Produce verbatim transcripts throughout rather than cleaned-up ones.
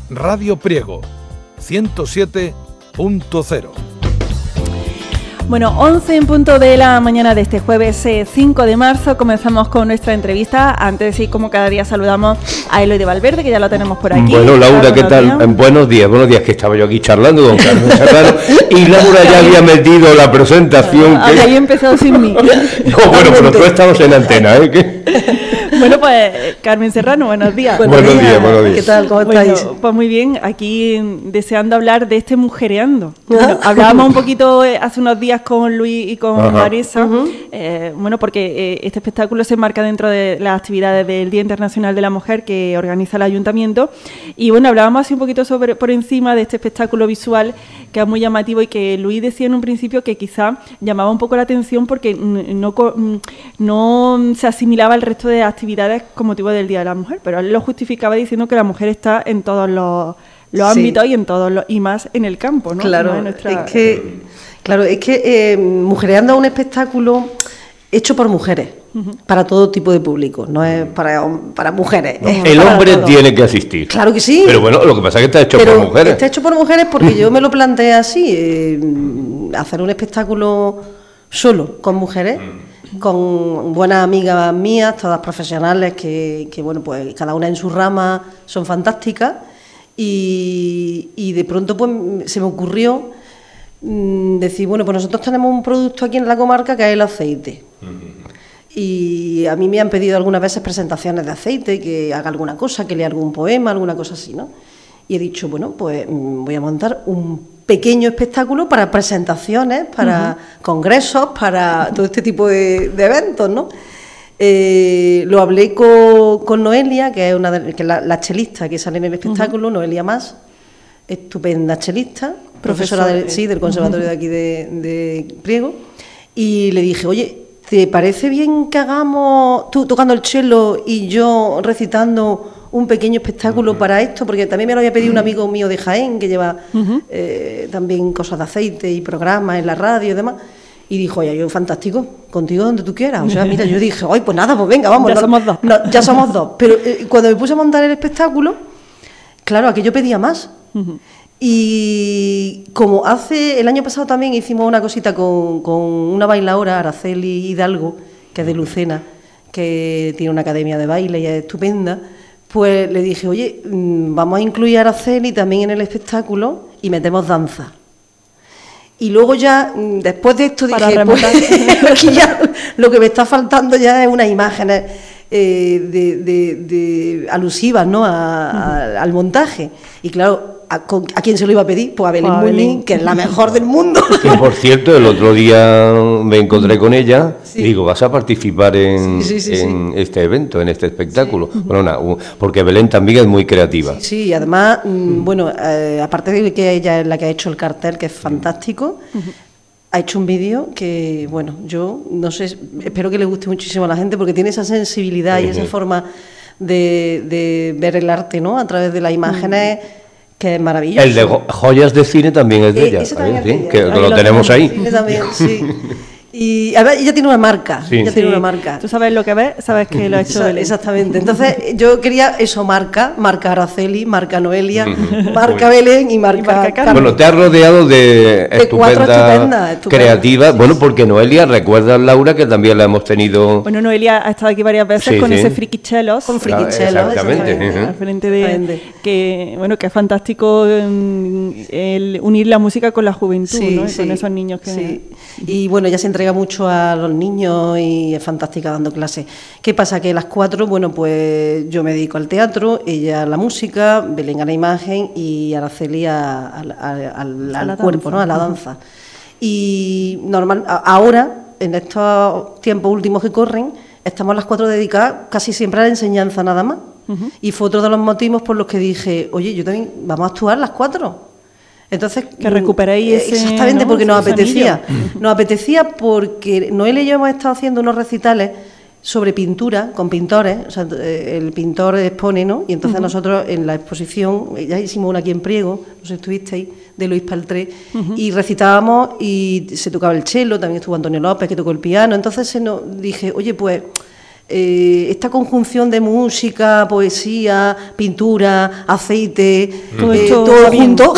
Radio Priego, ciento siete punto cero. Bueno, once en punto de la mañana de este jueves eh, cinco de marzo, comenzamos con nuestra entrevista. Antes, y como cada día, saludamos a Eloy de Valverde, que ya lo tenemos por aquí. Bueno, Laura, ¿qué tal? Días. Buenos días, buenos días, que estaba yo aquí charlando con Carmen Serrano y Laura ya había metido la presentación. Ah, que... Había empezado sin mí. No, bueno, pero tú estabas en antena, ¿eh? ¿Qué? Bueno, pues Carmen Serrano, buenos días. Buenos, buenos días, buenos días. ¿Qué tal? ¿Cómo estáis? Bueno, pues muy bien, aquí deseando hablar de este mujereando. Bueno, hablábamos un poquito hace unos días con Luis y con Ajá. Marisa, uh-huh. eh, bueno, porque eh, este espectáculo se enmarca dentro de las actividades del Día Internacional de la Mujer que organiza el Ayuntamiento, y bueno, hablábamos así un poquito sobre por encima de este espectáculo visual que es muy llamativo y que Luis decía en un principio que quizá llamaba un poco la atención porque no, no se asimilaba al resto de actividades con motivo del Día de la Mujer, pero él lo justificaba diciendo que la mujer está en todos los, los sí. ámbitos y en todos los, y más en el campo, ¿no? Claro, ¿no? Nuestra... es que, claro, es que eh, Mujereando es un espectáculo hecho por mujeres, uh-huh. para todo tipo de público, no es para, para mujeres. No, el hombre todo. Tiene que asistir. Claro que sí. Pero bueno, lo que pasa es que está hecho pero por mujeres. Está hecho por mujeres porque yo me lo planteé así, eh, hacer un espectáculo solo con mujeres, uh-huh. con buenas amigas mías, todas profesionales que, que bueno, pues cada una en su rama son fantásticas, y, y de pronto pues se me ocurrió decir, bueno, pues nosotros tenemos un producto aquí en la comarca que es el aceite. Uh-huh. Y a mí me han pedido algunas veces presentaciones de aceite, que haga alguna cosa, que lea algún poema, alguna cosa así, ¿no? Y he dicho, bueno, pues voy a montar un pequeño espectáculo para presentaciones, para uh-huh. congresos, para todo este tipo de, de eventos, ¿no? Eh, lo hablé con, con Noelia, que es una de, que la, la chelista que sale en el espectáculo, uh-huh. Noelia Mas, estupenda chelista, profesora del, sí, del conservatorio de aquí de, de Priego, y le dije, oye, ¿te parece bien que hagamos tú tocando el cello y yo recitando un pequeño espectáculo uh-huh. para esto? Porque también me lo había pedido un amigo mío de Jaén, que lleva uh-huh. eh, también cosas de aceite y programas en la radio y demás. Y dijo, oye, yo fantástico, contigo donde tú quieras. O sea, mira, yo dije, ay, pues nada, pues venga, vamos. Ya no, somos dos. No, ya somos dos. Pero eh, cuando me puse a montar el espectáculo, claro, aquí yo pedía más. Uh-huh. Y como hace, el año pasado también hicimos una cosita con, con una bailaora, Araceli Hidalgo, que es de Lucena, que tiene una academia de baile y es estupenda, pues le dije, oye, vamos a incluir a Araceli también en el espectáculo y metemos danza. Y luego ya, después de esto, Para dije, pues, aquí ya lo que me está faltando ya es unas imágenes eh, de, de, de alusivas, ¿no? a, a, al montaje. Y claro, ¿A, ¿a quién se lo iba a pedir? Pues a Belén Muñiz, que es la mejor del mundo. Y por cierto, el otro día me encontré con ella, sí. y digo, ¿vas a participar en, sí, sí, sí, en sí. este evento, en este espectáculo? Sí. Bueno, no, porque Belén también es muy creativa. Sí, sí, y además, mm. bueno, eh, aparte de que ella es la que ha hecho el cartel, que es fantástico, uh-huh. ha hecho un vídeo que, bueno, yo no sé, espero que le guste muchísimo a la gente, porque tiene esa sensibilidad uh-huh. y esa forma de, de ver el arte, ¿no?, a través de las imágenes, uh-huh. que es maravilloso. El de Joyas de Cine también es de eh, ella, también ¿sí? es de ella. Que, que lo, lo tenemos ahí. Cine también, sí. Y a ver, ella tiene una marca, sí. ella tiene sí. una marca. Tú sabes lo que ves, sabes que lo ha hecho Belén. Exactamente. Entonces, yo quería eso, marca, marca Araceli, marca Noelia, marca Belén y marca, y marca Carmen. Bueno, te has rodeado de, de estupenda, estupenda, creativa. Sí. Bueno, porque Noelia, recuerdas, Laura, que también la hemos tenido. Bueno, Noelia ha estado aquí varias veces sí, con sí. ese friquichelos. Con friquichelos. Exactamente. Uh-huh. Al frente de que, bueno, que es fantástico el unir la música con la juventud, sí, ¿no? Y sí, con esos niños que. Sí. Y bueno, ya se entrega mucho a los niños y es fantástica dando clases. ¿Qué pasa? Que las cuatro, bueno, pues yo me dedico al teatro, ella a la música, Belén a la imagen y Araceli a, a, a, a, al, al cuerpo, ¿no?, a la danza. Y normal, a, ahora, en estos tiempos últimos que corren, estamos las cuatro dedicadas casi siempre a la enseñanza nada más. Uh-huh. Y fue otro de los motivos por los que dije, oye, yo también, vamos a actuar las cuatro. Entonces, que recuperéis ese, exactamente, ¿no?, porque nos ese apetecía. anillo. Nos apetecía porque Noelia y yo hemos estado haciendo unos recitales sobre pintura con pintores, o sea, el pintor expone, ¿no? Y entonces uh-huh. nosotros en la exposición, ya hicimos una aquí en Priego, no sé si estuvisteis, de Luis Paltré, uh-huh. y recitábamos y se tocaba el cello, también estuvo Antonio López que tocó el piano, entonces se nos dije, oye, pues eh, esta conjunción de música, poesía, pintura, aceite, todo, eh, todo todo bien. junto,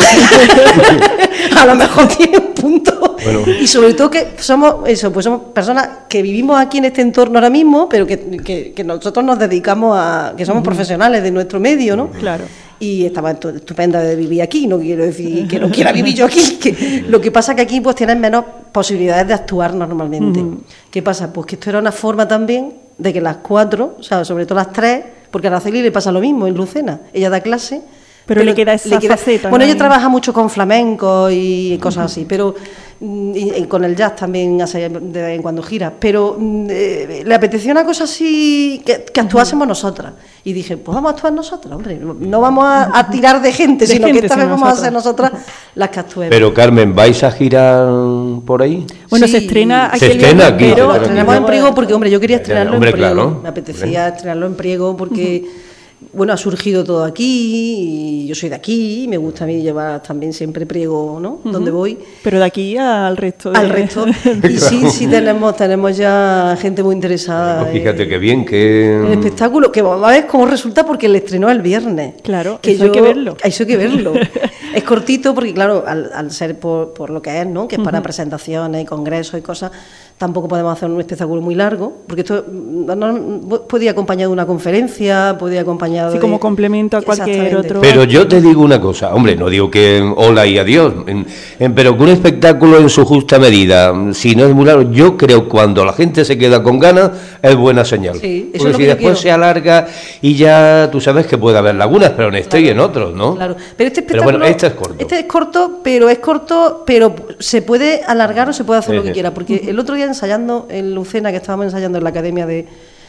a lo mejor tiene un punto. Bueno. Y sobre todo que somos eso, pues somos personas que vivimos aquí en este entorno ahora mismo, pero que, que, que nosotros nos dedicamos a, que somos uh-huh. profesionales de nuestro medio, ¿no? Claro. Y estaba estupenda de vivir aquí, no quiero decir que no quiera vivir yo aquí, que lo que pasa que aquí pues tienes menos posibilidades de actuar normalmente. Uh-huh. ¿Qué pasa? Pues que esto era una forma también de que las cuatro, o sea, sobre todo las tres, porque a Araceli le pasa lo mismo en Lucena, ella da clase. Pero, pero le queda esa le queda, faceta. Bueno, ¿no? Ella trabaja mucho con flamenco y cosas uh-huh. así, pero y, y con el jazz también hace de vez en cuando gira, pero eh, le apetecía una cosa así que, que actuásemos uh-huh. nosotras. Y dije, pues vamos a actuar nosotras, hombre, no vamos a, a tirar de gente, de sino gente, que esta vez vamos nosotras. a ser nosotras las que actuemos. Pero Carmen, ¿vais a girar por ahí? Bueno, sí. se estrena aquí. Se estrena aquí. Pero estrenamos en Priego porque, hombre, yo quería estrenarlo hombre, en Priego. Claro. Me apetecía ¿Eh? estrenarlo en Priego porque... Uh-huh. Bueno, ha surgido todo aquí y yo soy de aquí y me gusta a mí llevar también siempre Priego, ¿no? Uh-huh. Donde voy. Pero de aquí al resto. De... Al resto. Y sí, sí tenemos tenemos ya gente muy interesada. Bueno, fíjate qué bien que... El espectáculo, que vamos a ver cómo resulta porque el estreno es el viernes. Claro, que eso yo, hay que verlo. Eso hay que verlo. Es cortito porque, claro, al, al ser por, por lo que es, ¿no? Que es para uh-huh. presentaciones y congresos y cosas, tampoco podemos hacer un espectáculo muy largo, porque esto no, no, puede ir acompañado de una conferencia, puede ir acompañado sí, de... como complemento a cualquier otro... Pero yo te digo una cosa, hombre, no digo que hola y adiós, en, en, pero que un espectáculo en su justa medida, si no es muy largo, yo creo que cuando la gente se queda con ganas, es buena señal. Sí, eso porque es lo si que después se alarga y ya tú sabes que puede haber lagunas, pero en este claro, y en otros, ¿no? Claro, pero este espectáculo... Pero bueno, este es corto. Este es corto, pero es corto, pero se puede alargar o se puede hacer sí, lo que sí. quiera, porque el otro día ensayando en Lucena, que estábamos ensayando en la academia de,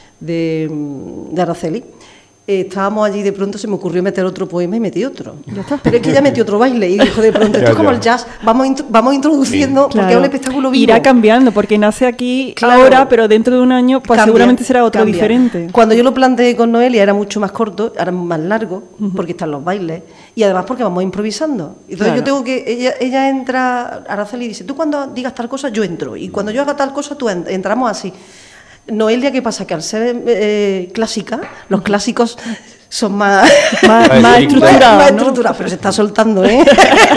de, de Araceli, eh, estábamos allí y de pronto se me ocurrió meter otro poema y metí otro. Ya está. Pero es que ella metió otro baile y dijo de pronto, esto es como el jazz, vamos, int- vamos introduciendo, sí. porque claro. es un espectáculo vivo. Irá cambiando, porque nace aquí claro. ahora, pero dentro de un año pues cambia, seguramente será otro cambia. diferente. Cuando yo lo planteé con Noelia era mucho más corto, ahora más largo, uh-huh. porque están los bailes, y además porque vamos improvisando. Entonces claro. yo tengo que, ella, ella entra, Araceli dice, tú cuando digas tal cosa, yo entro, y cuando yo haga tal cosa, tú ent- entramos así. Noelia, ¿qué pasa? Que al ser eh, clásica, los clásicos son más, más, más estructurados, más ¿no? estructurados, pero se está soltando, ¿eh?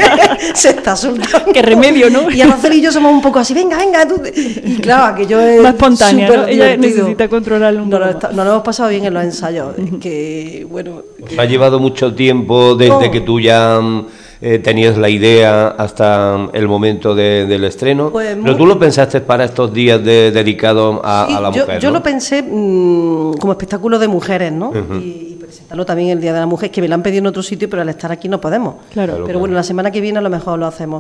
se está soltando. Qué remedio, ¿no? Y Araceli y yo somos un poco así, venga, venga, tú. Y claro, que yo es más espontánea, ¿no? Ella divertido. necesita controlarlo un no, poco. No, está, no lo hemos pasado bien en los ensayos, que bueno. Os ha llevado mucho tiempo desde oh. que tú ya eh, tenías la idea hasta el momento de, del estreno, pues pero muy... tú lo pensaste para estos días de, dedicados a, sí, a la yo, mujer, yo ¿no? lo pensé mmm, como espectáculo de mujeres, ¿no? Uh-huh. Y, y presentarlo también el Día de la Mujer, que me lo han pedido en otro sitio, pero al estar aquí no podemos. Claro. Pero claro. bueno, la semana que viene a lo mejor lo hacemos.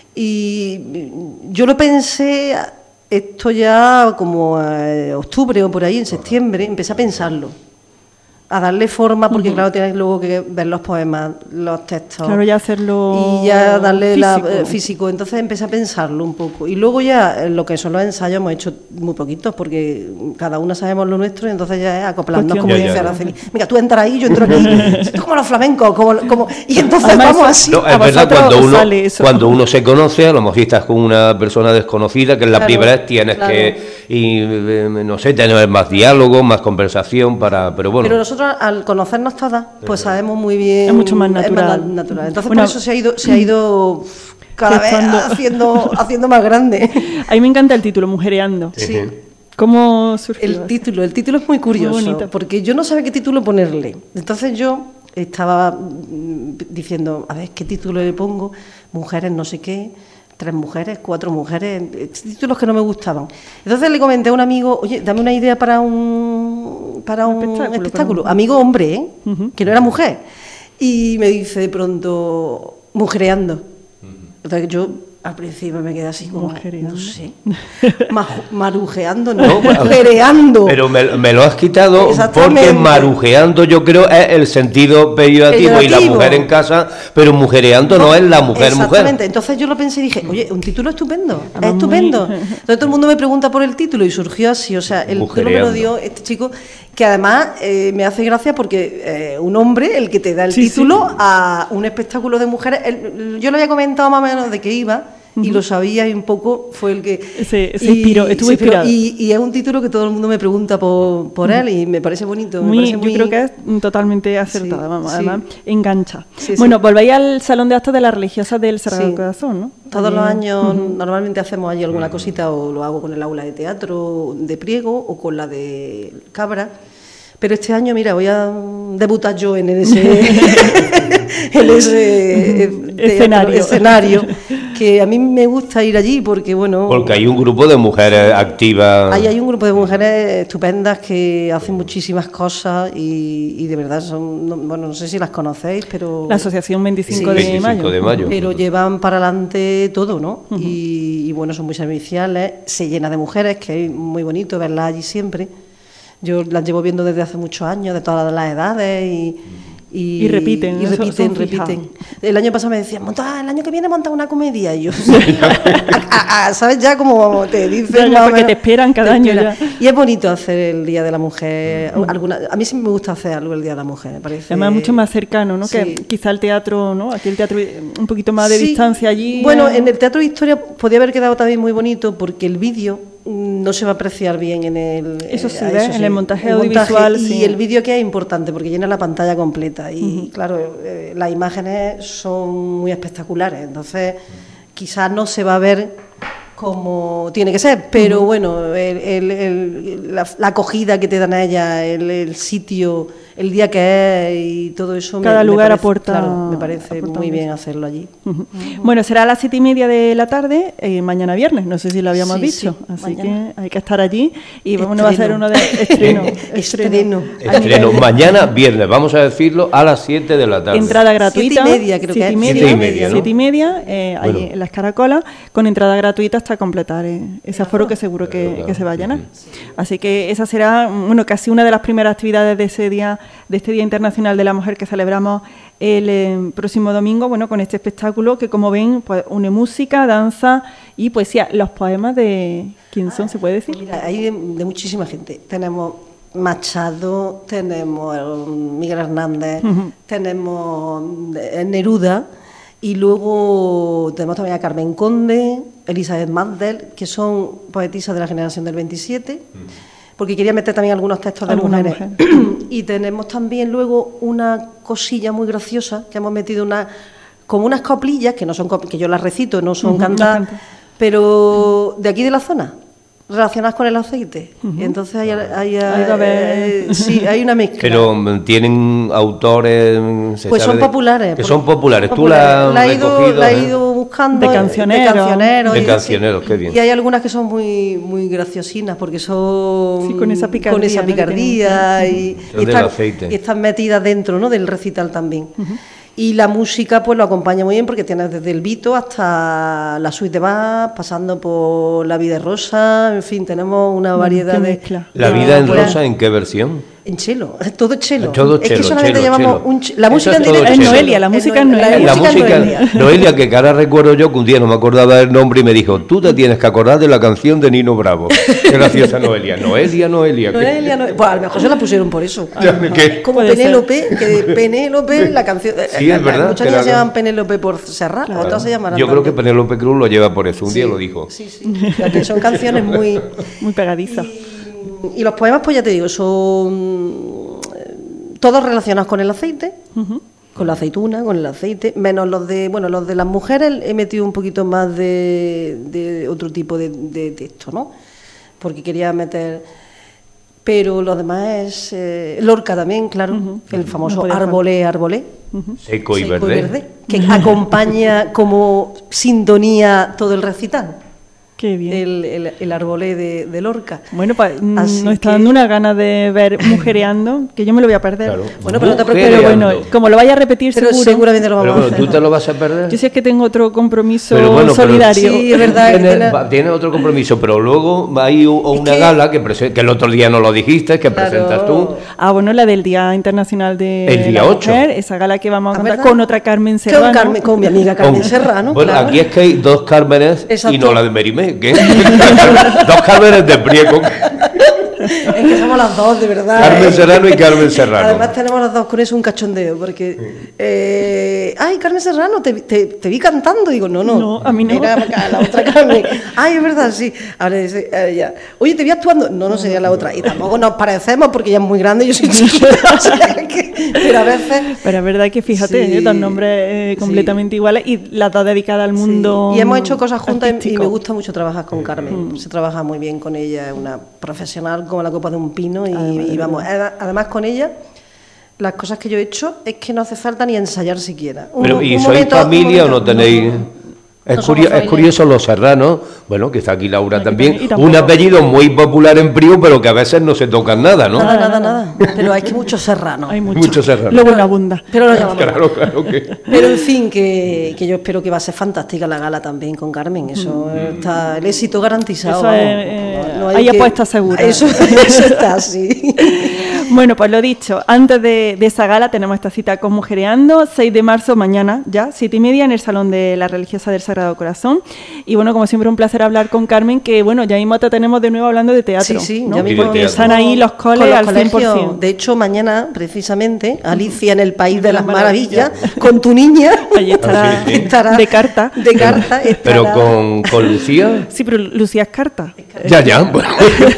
Y yo lo pensé, esto ya como eh, octubre o por ahí, en septiembre, empecé a pensarlo. A darle forma, porque uh-huh. claro, tienes luego que ver los poemas, los textos. Claro, ya hacerlo y ya darle físico. La, eh, físico. Entonces empecé a pensarlo un poco. Y luego ya, eh, lo que son los ensayos, hemos hecho muy poquitos, porque cada una sabemos lo nuestro, y entonces ya es acoplarnos, como dice Araceli. Venga, tú entras ahí, yo entro aquí. Esto es como los flamencos, como, como y entonces Además, vamos así. No, es verdad, cuando uno, cuando uno se conoce, a lo mejor estás con una persona desconocida, que en la claro, primera vez tienes claro. que, y, no sé, tener más diálogo, más conversación, para pero bueno. Pero nosotros, al conocernos todas, pues sabemos muy bien. Es mucho más natural. Es más natural. Entonces, bueno, por eso se ha ido, se ha ido cada vez haciendo, haciendo más grande. A mí me encanta el título, Mujereando. Sí. ¿Cómo surgió? El título, el título es muy curioso, muy porque yo no sabía qué título ponerle. Entonces yo estaba diciendo, a ver, ¿qué título le pongo? Mujeres no sé qué. Tres mujeres, cuatro mujeres, títulos que no me gustaban. Entonces le comenté a un amigo, oye, dame una idea para un para un, un espectáculo, espectáculo. Un... amigo hombre, ¿eh? Uh-huh. Que no era mujer. Y me dice de pronto, Mujereando. Uh-huh. Entonces yo al principio me quedé así como, Mujereando. no sé, marujeando, no, no mujereando. Pero me, me lo has quitado porque marujeando yo creo es el sentido peyorativo, peyorativo. Y la mujer en casa, pero mujereando no, no es la mujer exactamente. mujer. Entonces yo lo pensé y dije, oye, un título estupendo, es muy... estupendo. Entonces todo el mundo me pregunta por el título y surgió así, o sea, el título me lo dio este chico, que además eh, me hace gracia porque eh, un hombre, el que te da el sí, título sí. a un espectáculo de mujeres, el, yo le había comentado más o menos de qué iba. uh-huh. y lo sabía y un poco fue el que... Se, se inspiró, estuvo inspirado. Y, y es un título que todo el mundo me pregunta por, por él y me parece bonito. Muy, me parece yo muy... creo que es totalmente acertada, sí, vamos, además sí. engancha. Sí, bueno, sí. volvéis al Salón de Actos de las Religiosas del Sagrado sí. Corazón, ¿no? Todos Allí. los años Uh-huh. normalmente hacemos allí alguna cosita o lo hago con el aula de teatro de Priego o con la de Cabra. Pero este año, mira, voy a debutar yo en ese, en ese teatro, escenario. escenario, que a mí me gusta ir allí porque, bueno... Porque hay un grupo de mujeres activas... Ahí hay un grupo de mujeres estupendas que hacen muchísimas cosas y, y de verdad son... No, bueno, no sé si las conocéis, pero... La Asociación veinticinco, sí, de, mayo. de mayo. Pero llevan para adelante todo, ¿no? Uh-huh. y, y bueno, son muy serviciales, se llena de mujeres, que es muy bonito verlas allí siempre. Yo las llevo viendo desde hace muchos años, de todas las edades y... Y, y repiten, y repiten, son, son repiten. El año pasado me decían, monta, el año que viene monta una comedia. Y yo, a, a, ¿sabes? Ya como te dicen... Ya, ya, porque te esperan cada te año esperan. Ya. Y es bonito hacer el Día de la Mujer. Mm. Alguna, a mí sí me gusta hacer algo el Día de la Mujer, me parece. Además mucho más cercano, ¿no? Sí. Que quizá el teatro, ¿no? Aquí el teatro un poquito más de sí. distancia allí. Bueno, en el Teatro de Historia podía haber quedado también muy bonito porque el vídeo no se va a apreciar bien en el... Eso sí, eh, ¿ves? Eso sí, en el montaje el audiovisual, montaje, sí. Y el vídeo que es importante porque llena la pantalla completa y, uh-huh. claro, eh, las imágenes son muy espectaculares, entonces quizás no se va a ver como tiene que ser, pero uh-huh. bueno, el, el, el, la, la acogida que te dan a ella, el, el sitio, el día que es y todo eso... Cada me, lugar me parece, aporta... Claro, me parece aporta muy mucho. bien hacerlo allí. Uh-huh. Uh-huh. Bueno, será a las siete y media de la tarde, eh, mañana viernes, no sé si lo habíamos sí, dicho, sí, así mañana. que hay que estar allí y Estreno. bueno, va a ser uno de estreno. estreno. Estreno. Mañana viernes, vamos a decirlo, a las siete de la tarde. Entrada gratuita. Siete y media, creo siete que y es. media, Siete y media, ¿no? Siete y media, eh, bueno. ahí en las Caracolas, con entrada gratuita hasta completar eh, ese aforo que seguro que, claro, que se va a llenar. sí. Así que esa será, bueno, casi una de las primeras actividades de ese día, de este Día Internacional de la Mujer que celebramos el eh, próximo domingo, bueno, con este espectáculo que, como ven, pues une música, danza y poesía. Los poemas de ¿quién son? ¿Se puede decir? Pues mira, hay de, de muchísima gente. Tenemos Machado, tenemos Miguel Hernández, uh-huh. tenemos Neruda. Y luego tenemos también a Carmen Conde, Elizabeth Mandel, que son poetisas de la generación del veintisiete, porque quería meter también algunos textos de Alguna mujeres. Mujer. Y tenemos también luego una cosilla muy graciosa, que hemos metido una como unas coplillas, que no son que yo las recito, no son uh-huh, cantadas, no pero de aquí de la zona, relacionadas con el aceite. Uh-huh. Entonces hay, hay, hay, eh, sí, hay una mezcla. Pero tienen autores... ¿se pues sabe son de, populares. Que son populares. Son Tú la has la he ido, recogido, la he ¿eh? ido buscando. De cancioneros. De cancioneros. De cancioneros, qué bien. Y hay algunas que son muy muy graciosinas porque son... Sí, con esa picardía. Con esa picardía. ¿No? Y, y, están, aceite. y están metidas dentro, ¿no?, del recital también. Uh-huh. Y la música pues lo acompaña muy bien porque tienes desde el Vito hasta la suite de Bach, pasando por La vida en rosa, en fin, tenemos una variedad de... ¿La vida en rosa en qué versión? En chelo, todo chelo. Todo es chelo, que solamente chelo, llevamos chelo. un ch la música es en directo es Noelia, la música es Noelia. La música, música Noelia. Noelia, que ahora recuerdo yo que un día no me acordaba del nombre y me dijo, tú te tienes que acordar de la canción de Nino Bravo. Qué graciosa Noelia. Noelia, Noelia. Noelia, Noelia. Pues a lo mejor se la pusieron por eso. ¿Qué? Como Penélope, que Penélope, la canción... Sí, es verdad. Muchas niñas se llaman Penélope por Serrat, claro. Otras se llaman... Yo creo que Penélope Cruz lo lleva por eso, un sí, día lo dijo. Sí, sí, que son canciones muy... muy pegadizas. Y, y los poemas, pues ya te digo, son todos relacionados con el aceite, uh-huh. con la aceituna, con el aceite, menos los de, bueno, los de las mujeres he metido un poquito más de, de otro tipo de, de texto, ¿no? Porque quería meter, pero lo demás es eh, Lorca también, claro, uh-huh. el famoso no Arbolé, Arbolé, uh-huh. seco, y, seco verde. y verde, que acompaña como sintonía todo el recital. Qué bien. El, el, el arbolé de, de Lorca. Bueno, pues nos está que... dando una gana de ver Mujereando, que yo me lo voy a perder. Claro. Bueno, pero no te preocupes. Pero bueno, como lo vaya a repetir pero seguro. seguramente lo vamos pero bueno, a hacer. ¿tú te lo vas a perder? Yo sé que tengo otro compromiso pero bueno, solidario. Pero, sí, es verdad. Tiene, tiene... tiene otro compromiso, pero luego hay una que... gala que, prese... que el otro día no lo dijiste, que claro. presentas tú. Ah, bueno, la del Día Internacional de el día la ocho. Mujer, esa gala que vamos a contar ¿verdad? Con otra Carmen Serrano. Con, Carmen, con mi amiga Carmen con... Serrano. Bueno, claro. aquí es que hay dos Cármenes. Exacto. Y no la de Merimé, ¿qué? Dos Cármenes de Priego. Es que somos las dos, de verdad. Carmen ¿eh? Serrano y Carmen Serrano. Además tenemos las dos con eso un cachondeo, porque... Sí. Eh, ay, Carmen Serrano, te, te, te vi cantando. Digo, no, no. No, a mí no. Era la otra Carmen. Ay, es verdad, sí. Ahora dice, eh, ya. Oye, te vi actuando. No, no sería la otra. Y tampoco nos parecemos porque ella es muy grande y yo soy chiquita. O sea, que, pero a veces... Pero es verdad que fíjate, sí. ¿eh? Dos nombres eh, completamente sí. iguales y las dos dedicadas al mundo. Sí. Y hemos hecho cosas juntas artístico. Y me gusta mucho trabajar con Carmen. Mm. Se trabaja muy bien con ella, es una profesional como la copa de un pino. Y, además, y vamos, además con ella, las cosas que yo he hecho es que no hace falta ni ensayar siquiera. Un, Pero, ¿y un sois momento, familia o no tenéis...? No, no. Es, no curio, es curioso los serranos, bueno, que está aquí Laura aquí también, un apellido muy popular en Priu, pero que a veces no se tocan nada, ¿no? Nada, nada, nada. Pero hay que muchos serranos. Hay mucho. muchos serranos. Luego en abunda. Pero lo llamamos. Claro, claro que... Pero en fin, que, que yo espero que va a ser fantástica la gala también con Carmen. Eso mm. está, el éxito garantizado. Eso es, eh, no, no hay hay que... apuesta segura. Eso, eso está así. Bueno, pues lo dicho, antes de, de esa gala tenemos esta cita con Mujereando, seis de marzo, mañana ya, siete y media, en el Salón de la Religiosa del Sagrado Corazón. Y bueno, como siempre, un placer hablar con Carmen, que bueno, ya mismo te tenemos de nuevo hablando de teatro. Sí, sí, ¿no? ya mismo Porque están ahí los coles al cien por ciento. De hecho, mañana, precisamente, Alicia en el País de las Maravillas, con tu niña. Allí estará, sí, sí. estará de carta. De carta. Estará... Pero con, con Lucía. Sí, pero Lucía es carta. Ya, ya. Bueno.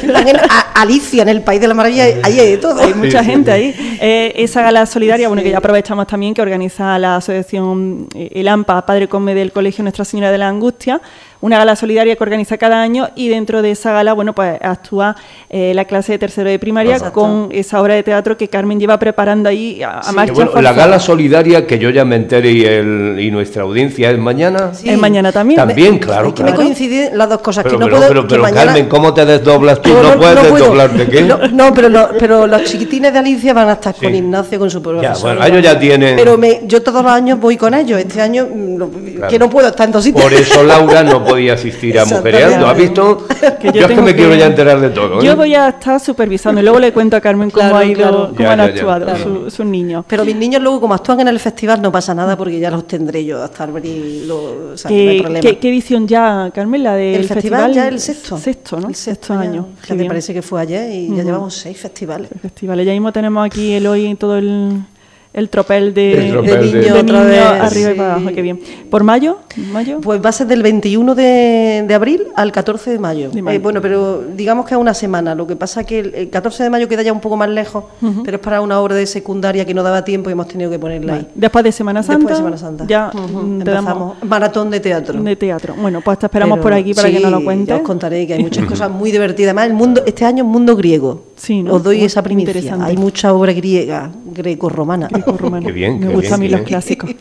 A, Alicia en el País de las Maravillas, ahí hay de todo. Hay mucha sí, gente sí. ahí. Eh, esa gala solidaria, bueno, sí. que ya aprovechamos también, que organiza la asociación eh, El AMPA, Padre Come del Colegio Nuestra Señora de la Angustia, una gala solidaria que organiza cada año, y dentro de esa gala, bueno, pues actúa eh, la clase de tercero de primaria. Exacto. Con esa obra de teatro que Carmen lleva preparando ahí a, a sí, marcha. Bueno, la gala solidaria, que yo ya me enteré, y, el, y nuestra audiencia es mañana. Sí. Es mañana también. También, claro. Es que claro. me coinciden las dos cosas. Pero, que no pero, puedo, pero, pero que mañana... Carmen, ¿cómo te desdoblas tú? No, ¿No, no puedes no desdoblarte qué? No, no pero, lo, pero los chiquitines de Alicia van a estar sí. con Ignacio, con su profesor. Ya, bueno, ellos ya tienen... Pero me, yo todos los años voy con ellos. Este año, lo, claro. que no puedo estar en dos sitios. Por eso Laura no podía asistir a Mujereando. ¿Has visto? Que yo yo es que me que... quiero ya enterar de todo. ¿eh? Yo voy a estar supervisando y luego le cuento a Carmen cómo, claro, ha ido, claro. cómo ya, han ya, actuado ya, claro. sus, sus niños. Pero mis niños luego, como actúan en el festival, no pasa nada porque ya los tendré yo hasta abrir. Lo, o sea, ¿Qué, no hay problema. ¿qué, ¿Qué edición ya, Carmen? La del el festival, festival ya el sexto. Sexto, ¿no? El sexto ya, año. Ya me parece que fue ayer y uh-huh. ya llevamos seis festivales. Festivales. Ya mismo tenemos aquí el hoy todo el... El tropel de, el tropel de niños de otra niño vez, arriba sí. y para abajo, qué bien. ¿Por mayo? ¿Mayo? Pues va a ser del veintiuno de, de abril al catorce de mayo. De mayo. Eh, bueno, pero digamos que es una semana. Lo que pasa es que el, el catorce de mayo queda ya un poco más lejos, uh-huh. pero es para una obra de secundaria que no daba tiempo y hemos tenido que ponerla vale. ahí. Después de Semana Santa. Después de Semana Santa. Ya uh-huh. te empezamos damos maratón de teatro. De teatro. Bueno, pues te esperamos pero, por aquí para sí, que nos lo cuentes. Ya os contaré que hay muchas cosas muy divertidas. Además, el mundo, este año es mundo griego. Sí, ¿no? Os doy esa primicia. Hay mucha obra griega, greco-romana. Greco-romana. Qué bien, Me qué gustan a mí bien, los clásicos.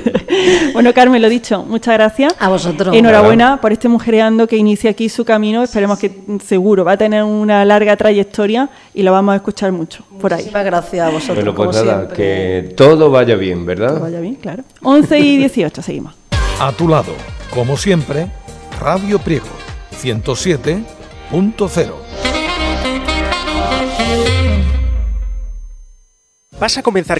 Bueno, Carmen, lo dicho, muchas gracias. A vosotros. Enhorabuena claro. por este Mujereando que inicia aquí su camino. Esperemos sí, sí. que seguro va a tener una larga trayectoria y lo vamos a escuchar mucho por ahí. Muchísimas gracias a vosotros. Bueno, pues como nada, siempre. que todo vaya bien, ¿verdad? Todo vaya bien, claro. once y dieciocho, seguimos. A tu lado, como siempre, Radio Priego, ciento siete punto cero. ¿Vas a comenzar